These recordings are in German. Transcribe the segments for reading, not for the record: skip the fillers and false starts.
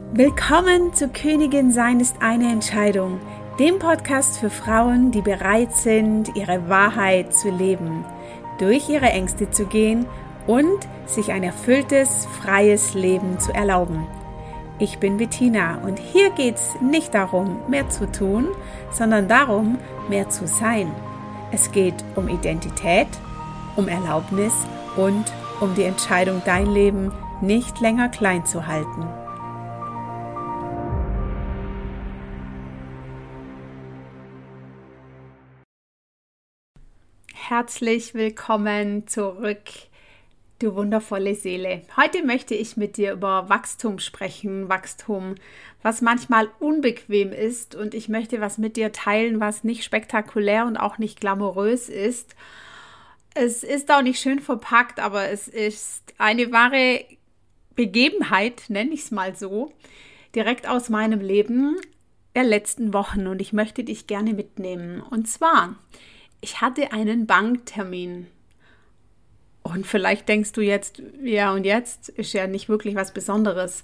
Willkommen zu Königin sein ist eine Entscheidung, dem Podcast für Frauen, die bereit sind, ihre Wahrheit zu leben, durch ihre Ängste zu gehen und sich ein erfülltes, freies Leben zu erlauben. Ich bin Bettina und hier geht es nicht darum, mehr zu tun, sondern darum, mehr zu sein. Es geht um Identität, um Erlaubnis und um die Entscheidung, dein Leben nicht länger klein zu halten. Herzlich willkommen zurück, du wundervolle Seele. Heute möchte ich mit dir über Wachstum sprechen. Wachstum, was manchmal unbequem ist, und ich möchte was mit dir teilen, was nicht spektakulär und auch nicht glamourös ist. Es ist auch nicht schön verpackt, aber es ist eine wahre Begebenheit, nenne ich es mal so, direkt aus meinem Leben der letzten Wochen, und ich möchte dich gerne mitnehmen. Und zwar: Ich hatte einen Banktermin. Und vielleicht denkst du jetzt, ja, und jetzt ist ja nicht wirklich was Besonderes.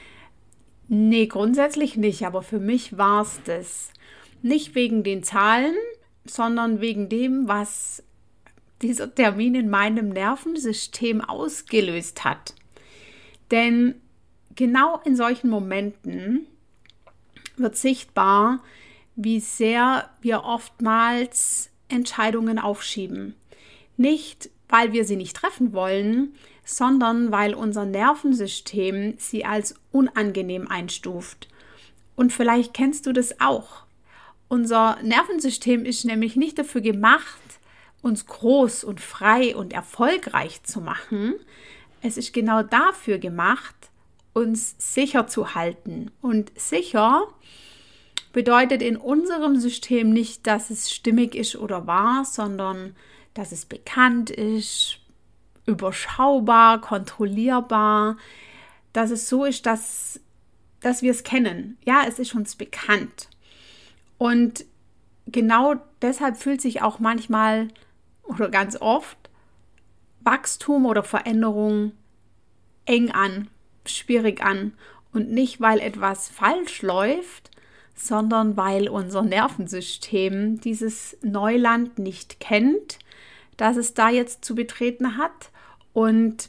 Nee, grundsätzlich nicht, aber für mich war es das. Nicht wegen den Zahlen, sondern wegen dem, was dieser Termin in meinem Nervensystem ausgelöst hat. Denn genau in solchen Momenten wird sichtbar, wie sehr wir oftmals Entscheidungen aufschieben. Nicht, weil wir sie nicht treffen wollen, sondern weil unser Nervensystem sie als unangenehm einstuft. Und vielleicht kennst du das auch. Unser Nervensystem ist nämlich nicht dafür gemacht, uns groß und frei und erfolgreich zu machen. Es ist genau dafür gemacht, uns sicher zu halten. Und sicher bedeutet in unserem System nicht, dass es stimmig ist oder wahr, sondern dass es bekannt ist, überschaubar, kontrollierbar, dass es so ist, dass wir es kennen. Ja, es ist uns bekannt. Und genau deshalb fühlt sich auch manchmal oder ganz oft Wachstum oder Veränderung eng an, schwierig an. Und nicht, weil etwas falsch läuft, sondern weil unser Nervensystem dieses Neuland nicht kennt, das es da jetzt zu betreten hat. Und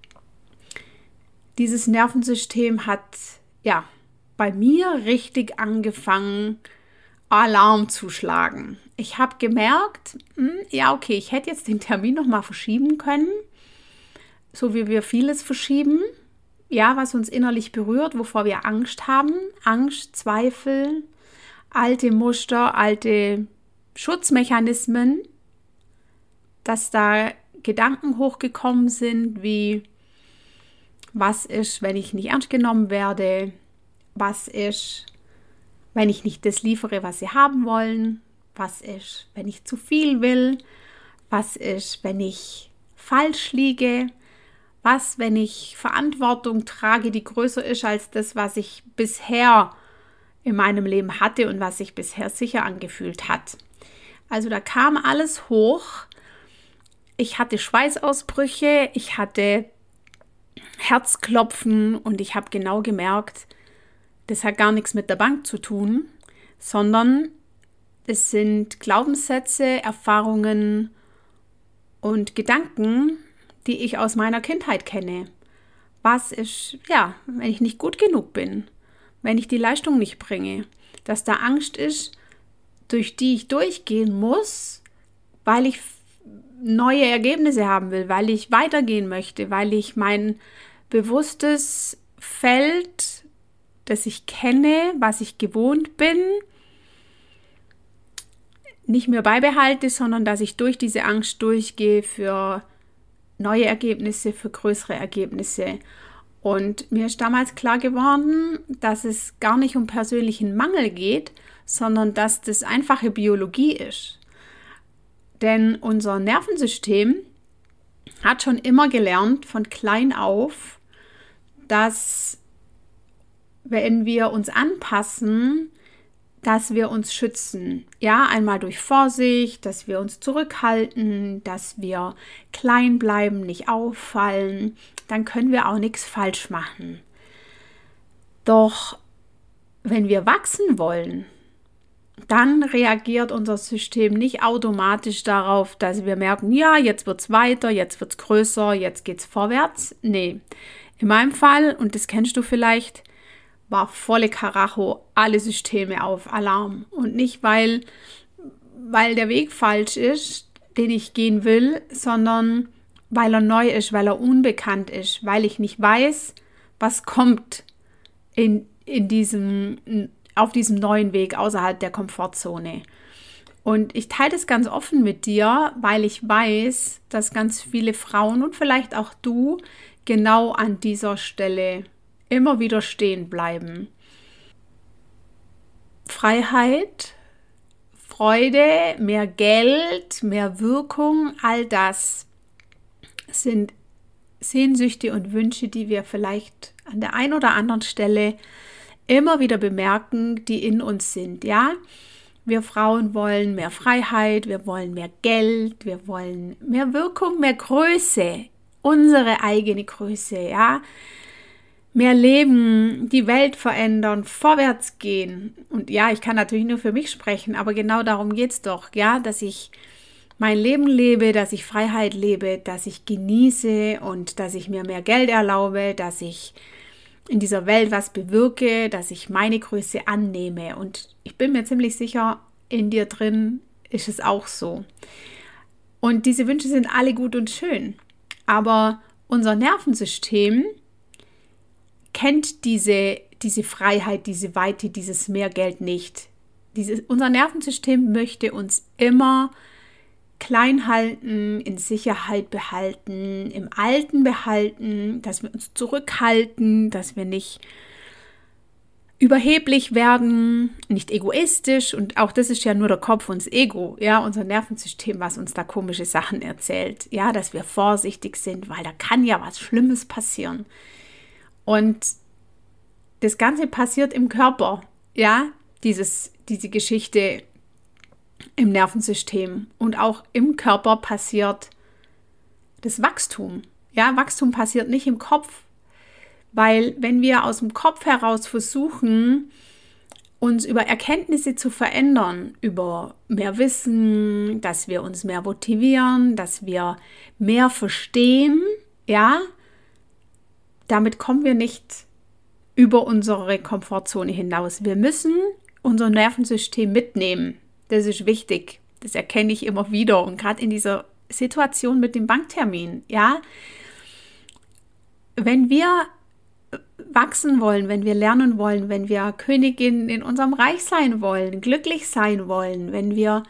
dieses Nervensystem hat ja bei mir richtig angefangen, Alarm zu schlagen. Ich habe gemerkt, okay, ich hätte jetzt den Termin nochmal verschieben können, so wie wir vieles verschieben. Ja, was uns innerlich berührt, wovor wir Angst haben. Angst, Zweifel, alte Muster, alte Schutzmechanismen, dass da Gedanken hochgekommen sind, wie: Was ist, wenn ich nicht ernst genommen werde? Was ist, wenn ich nicht das liefere, was sie haben wollen? Was ist, wenn ich zu viel will? Was ist, wenn ich falsch liege? Was, wenn ich Verantwortung trage, die größer ist als das, was ich bisher in meinem Leben hatte und was sich bisher sicher angefühlt hat? Also da kam alles hoch. Ich hatte Schweißausbrüche, ich hatte Herzklopfen, und ich habe genau gemerkt, das hat gar nichts mit der Bank zu tun, sondern es sind Glaubenssätze, Erfahrungen und Gedanken, die ich aus meiner Kindheit kenne. Was ist, wenn ich nicht gut genug bin, wenn ich die Leistung nicht bringe, dass da Angst ist, durch die ich durchgehen muss, weil ich neue Ergebnisse haben will, weil ich weitergehen möchte, weil ich mein bewusstes Feld, das ich kenne, was ich gewohnt bin, nicht mehr beibehalte, sondern dass ich durch diese Angst durchgehe für neue Ergebnisse, für größere Ergebnisse. Und mir ist damals klar geworden, dass es gar nicht um persönlichen Mangel geht, sondern dass das einfache Biologie ist. Denn unser Nervensystem hat schon immer gelernt, von klein auf, dass wenn wir uns anpassen, dass wir uns schützen. Ja, einmal durch Vorsicht, dass wir uns zurückhalten, dass wir klein bleiben, nicht auffallen. Dann können wir auch nichts falsch machen. Doch wenn wir wachsen wollen, dann reagiert unser System nicht automatisch darauf, dass wir merken, ja, jetzt wird es weiter, jetzt wird es größer, jetzt geht es vorwärts. Nee, in meinem Fall, und das kennst du vielleicht, war volle Karacho, alle Systeme auf Alarm. Und nicht, weil der Weg falsch ist, den ich gehen will, sondern weil er neu ist, weil er unbekannt ist, weil ich nicht weiß, was kommt auf diesem neuen Weg außerhalb der Komfortzone. Und ich teile das ganz offen mit dir, weil ich weiß, dass ganz viele Frauen und vielleicht auch du genau an dieser Stelle immer wieder stehen bleiben. Freiheit, Freude, mehr Geld, mehr Wirkung, all das sind Sehnsüchte und Wünsche, die wir vielleicht an der einen oder anderen Stelle immer wieder bemerken, die in uns sind, ja. Wir Frauen wollen mehr Freiheit, wir wollen mehr Geld, wir wollen mehr Wirkung, mehr Größe, unsere eigene Größe, ja. Mehr leben, die Welt verändern, vorwärts gehen. Und ja, ich kann natürlich nur für mich sprechen, aber genau darum geht es doch, ja, dass ich mein Leben lebe, dass ich Freiheit lebe, dass ich genieße und dass ich mir mehr Geld erlaube, dass ich in dieser Welt was bewirke, dass ich meine Größe annehme. Und ich bin mir ziemlich sicher, in dir drin ist es auch so. Und diese Wünsche sind alle gut und schön. Aber unser Nervensystem kennt diese Freiheit, diese Weite, dieses Mehrgeld nicht. Unser Nervensystem möchte uns immer klein halten, in Sicherheit behalten, im Alten behalten, dass wir uns zurückhalten, dass wir nicht überheblich werden, nicht egoistisch, und auch das ist ja nur der Kopf und das Ego, ja, unser Nervensystem, was uns da komische Sachen erzählt, ja, dass wir vorsichtig sind, weil da kann ja was Schlimmes passieren. Und das Ganze passiert im Körper, ja, diese Geschichte im Nervensystem, und auch im Körper passiert das Wachstum. Ja, Wachstum passiert nicht im Kopf, weil wenn wir aus dem Kopf heraus versuchen, uns über Erkenntnisse zu verändern, über mehr Wissen, dass wir uns mehr motivieren, dass wir mehr verstehen, ja, damit kommen wir nicht über unsere Komfortzone hinaus. Wir müssen unser Nervensystem mitnehmen. Das ist wichtig. Das erkenne ich immer wieder. Und gerade in dieser Situation mit dem Banktermin, ja, wenn wir wachsen wollen, wenn wir lernen wollen, wenn wir Königin in unserem Reich sein wollen, glücklich sein wollen, wenn wir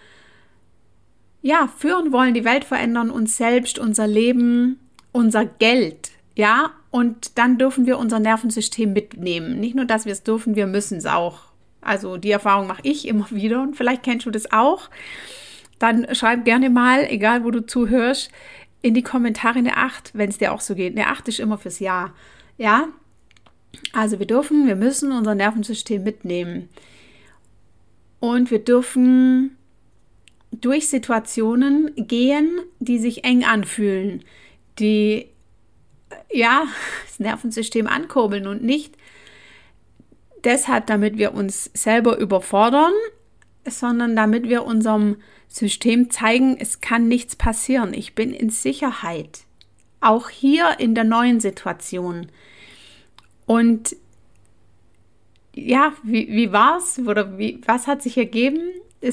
führen wollen, die Welt verändern, uns selbst, unser Leben, unser Geld, ja, und dann dürfen wir unser Nervensystem mitnehmen. Nicht nur, dass wir es dürfen, wir müssen es auch. Also die Erfahrung mache ich immer wieder und vielleicht kennst du das auch. Dann schreib gerne mal, egal wo du zuhörst, in die Kommentare eine 8, wenn es dir auch so geht. Eine 8 ist immer fürs Ja. Ja, also wir müssen unser Nervensystem mitnehmen. Und wir dürfen durch Situationen gehen, die sich eng anfühlen, die das Nervensystem ankurbeln, und nicht deshalb, damit wir uns selber überfordern, sondern damit wir unserem System zeigen, es kann nichts passieren. Ich bin in Sicherheit. Auch hier in der neuen Situation. Und ja, wie war's? Oder was hat sich ergeben?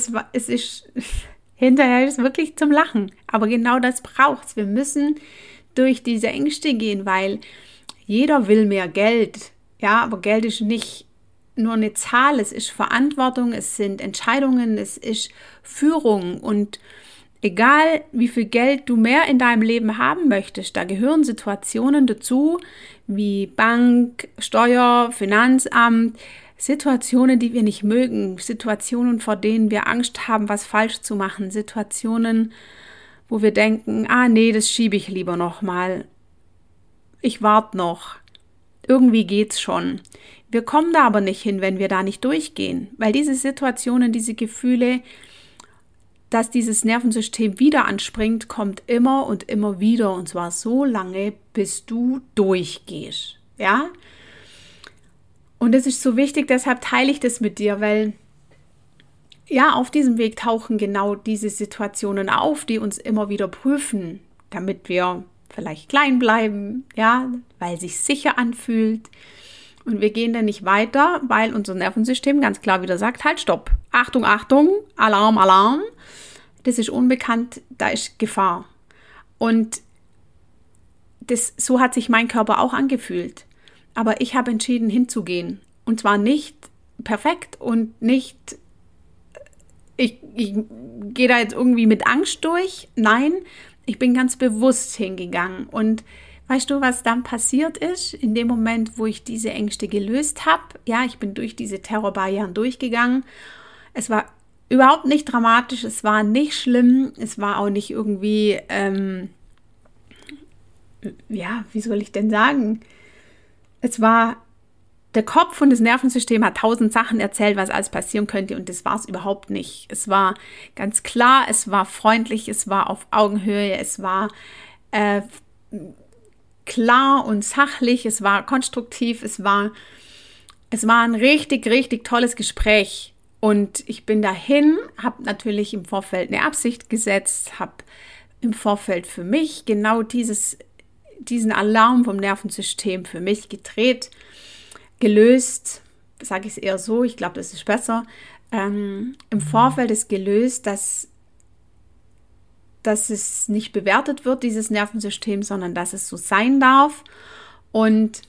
Hinterher ist es wirklich zum Lachen. Aber genau das braucht's. Wir müssen durch diese Ängste gehen, weil jeder will mehr Geld. Ja, aber Geld ist nicht nur eine Zahl, es ist Verantwortung, es sind Entscheidungen, es ist Führung, und egal wie viel Geld du mehr in deinem Leben haben möchtest, da gehören Situationen dazu, wie Bank, Steuer, Finanzamt, Situationen, die wir nicht mögen, Situationen, vor denen wir Angst haben, was falsch zu machen, Situationen, wo wir denken, nee, das schiebe ich lieber noch mal, ich warte noch, irgendwie geht's schon. Wir kommen da aber nicht hin, wenn wir da nicht durchgehen, weil diese Situationen, diese Gefühle, dass dieses Nervensystem wieder anspringt, kommt immer und immer wieder, und zwar so lange, bis du durchgehst, ja? Und das ist so wichtig, deshalb teile ich das mit dir, weil ja, auf diesem Weg tauchen genau diese Situationen auf, die uns immer wieder prüfen, damit wir vielleicht klein bleiben, ja, weil es sich sicher anfühlt. Und wir gehen dann nicht weiter, weil unser Nervensystem ganz klar wieder sagt, halt, stopp, Achtung, Achtung, Alarm, Alarm. Das ist unbekannt, da ist Gefahr. Und so hat sich mein Körper auch angefühlt. Aber ich habe entschieden, hinzugehen. Und zwar nicht perfekt und nicht, ich gehe da jetzt irgendwie mit Angst durch. Nein, ich bin ganz bewusst hingegangen. Und weißt du, was dann passiert ist? In dem Moment, wo ich diese Ängste gelöst habe, ja, ich bin durch diese Terrorbarrieren durchgegangen. Es war überhaupt nicht dramatisch, es war nicht schlimm, es war auch nicht irgendwie, ja, wie soll ich denn sagen? Es war, der Kopf und das Nervensystem hat 1000 Sachen erzählt, was alles passieren könnte, und das war es überhaupt nicht. Es war ganz klar, es war freundlich, es war auf Augenhöhe, es war klar und sachlich, es war konstruktiv, es war ein richtig, richtig tolles Gespräch. Und ich bin dahin, habe natürlich im Vorfeld eine Absicht gesetzt, habe im Vorfeld für mich genau diesen Alarm vom Nervensystem für mich gedreht, gelöst, sage ich es eher so, ich glaube, das ist besser, im Vorfeld ist gelöst, dass es nicht bewertet wird, dieses Nervensystem, sondern dass es so sein darf. Und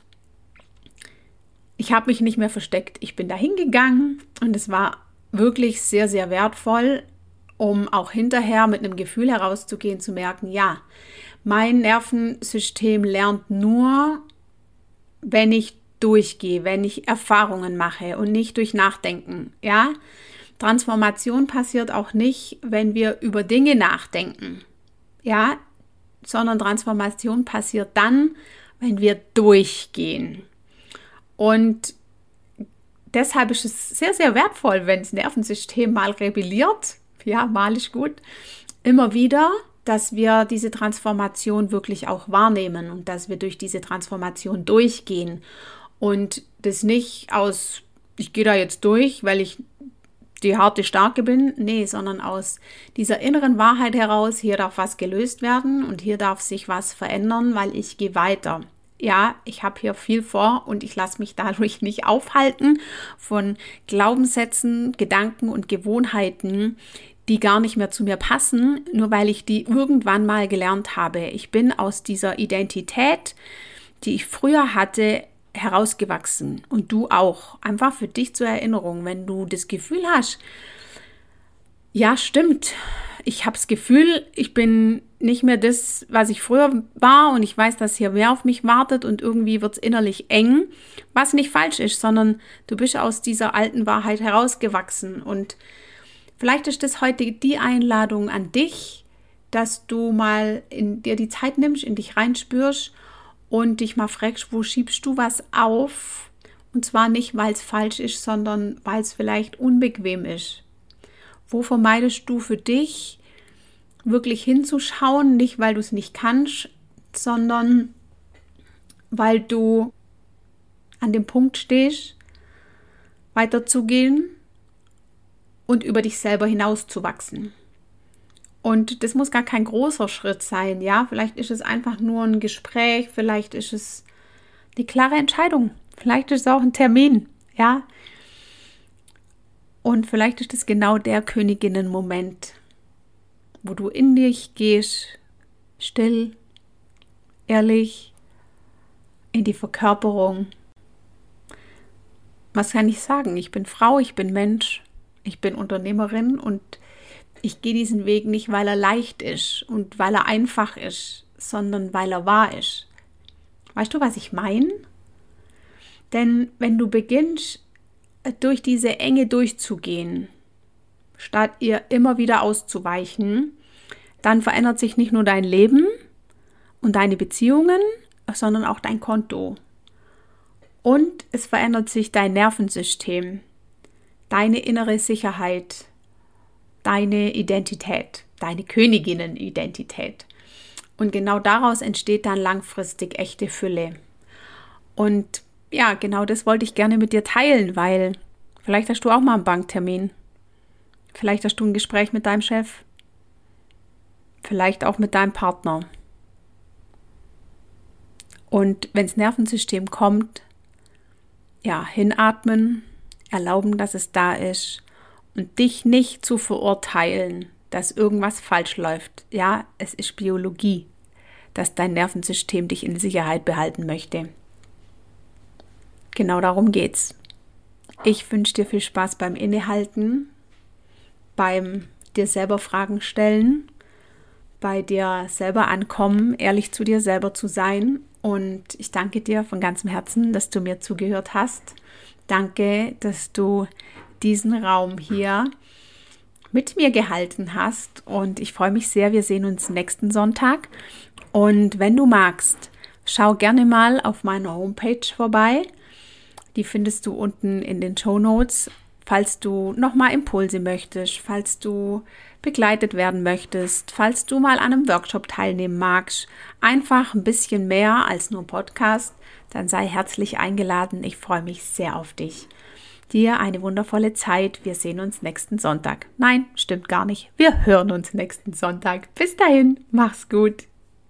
ich habe mich nicht mehr versteckt. Ich bin da hingegangen und es war wirklich sehr, sehr wertvoll, um auch hinterher mit einem Gefühl herauszugehen, zu merken, ja, mein Nervensystem lernt nur, wenn ich durchgehe, wenn ich Erfahrungen mache und nicht durch Nachdenken. Ja? Transformation passiert auch nicht, wenn wir über Dinge nachdenken. Ja? Sondern Transformation passiert dann, wenn wir durchgehen. Und deshalb ist es sehr, sehr wertvoll, wenn das Nervensystem mal rebelliert, ja, mal ist gut, immer wieder, dass wir diese Transformation wirklich auch wahrnehmen und dass wir durch diese Transformation durchgehen und das nicht aus, ich gehe da jetzt durch, weil ich die harte Starke bin, nee, sondern aus dieser inneren Wahrheit heraus, hier darf was gelöst werden und hier darf sich was verändern, weil ich gehe weiter. Ja, ich habe hier viel vor und ich lasse mich dadurch nicht aufhalten von Glaubenssätzen, Gedanken und Gewohnheiten, die gar nicht mehr zu mir passen, nur weil ich die irgendwann mal gelernt habe. Ich bin aus dieser Identität, die ich früher hatte, herausgewachsen und du auch. Einfach für dich zur Erinnerung, wenn du das Gefühl hast, ja, stimmt, ich habe das Gefühl, ich bin nicht mehr das, was ich früher war und ich weiß, dass hier mehr auf mich wartet und irgendwie wird es innerlich eng, was nicht falsch ist, sondern du bist aus dieser alten Wahrheit herausgewachsen. Und vielleicht ist das heute die Einladung an dich, dass du mal dir die Zeit nimmst, in dich reinspürst und dich mal fragst, wo schiebst du was auf? Und zwar nicht, weil es falsch ist, sondern weil es vielleicht unbequem ist. Wo vermeidest du für dich, wirklich hinzuschauen, nicht weil du es nicht kannst, sondern weil du an dem Punkt stehst, weiterzugehen und über dich selber hinauszuwachsen. Und das muss gar kein großer Schritt sein, ja, vielleicht ist es einfach nur ein Gespräch, vielleicht ist es eine klare Entscheidung, vielleicht ist es auch ein Termin, ja. Und vielleicht ist es genau der Königinnen-Moment, wo du in dich gehst, still, ehrlich, in die Verkörperung. Was kann ich sagen? Ich bin Frau, ich bin Mensch, ich bin Unternehmerin und ich gehe diesen Weg nicht, weil er leicht ist und weil er einfach ist, sondern weil er wahr ist. Weißt du, was ich meine? Denn wenn du beginnst, durch diese Enge durchzugehen, statt ihr immer wieder auszuweichen, dann verändert sich nicht nur dein Leben und deine Beziehungen, sondern auch dein Konto. Und es verändert sich dein Nervensystem, deine innere Sicherheit, deine Identität, deine Königinnen-Identität. Und genau daraus entsteht dann langfristig echte Fülle. Und ja, genau das wollte ich gerne mit dir teilen, weil vielleicht hast du auch mal einen Banktermin. Vielleicht hast du ein Gespräch mit deinem Chef. Vielleicht auch mit deinem Partner. Und wenn das Nervensystem kommt, ja, hinatmen, erlauben, dass es da ist und dich nicht zu verurteilen, dass irgendwas falsch läuft. Ja, es ist Biologie, dass dein Nervensystem dich in Sicherheit behalten möchte. Genau darum geht's. Ich wünsche dir viel Spaß beim Innehalten, beim dir selber Fragen stellen, bei dir selber ankommen, ehrlich zu dir selber zu sein. Und ich danke dir von ganzem Herzen, dass du mir zugehört hast. Danke, dass du diesen Raum hier mit mir gehalten hast. Und ich freue mich sehr, wir sehen uns nächsten Sonntag. Und wenn du magst, schau gerne mal auf meiner Homepage vorbei. Die findest du unten in den Shownotes. Falls du nochmal Impulse möchtest, falls du begleitet werden möchtest, falls du mal an einem Workshop teilnehmen magst, einfach ein bisschen mehr als nur Podcast, dann sei herzlich eingeladen. Ich freue mich sehr auf dich. Dir eine wundervolle Zeit. Wir sehen uns nächsten Sonntag. Nein, stimmt gar nicht. Wir hören uns nächsten Sonntag. Bis dahin, mach's gut.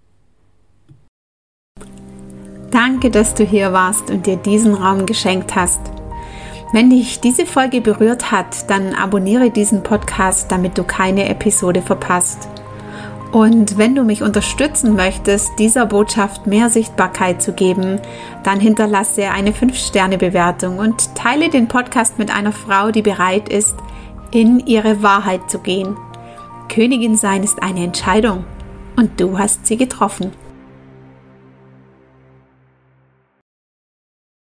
Danke, dass du hier warst und dir diesen Raum geschenkt hast. Wenn dich diese Folge berührt hat, dann abonniere diesen Podcast, damit du keine Episode verpasst. Und wenn du mich unterstützen möchtest, dieser Botschaft mehr Sichtbarkeit zu geben, dann hinterlasse eine 5-Sterne-Bewertung und teile den Podcast mit einer Frau, die bereit ist, in ihre Wahrheit zu gehen. Königin sein ist eine Entscheidung und du hast sie getroffen.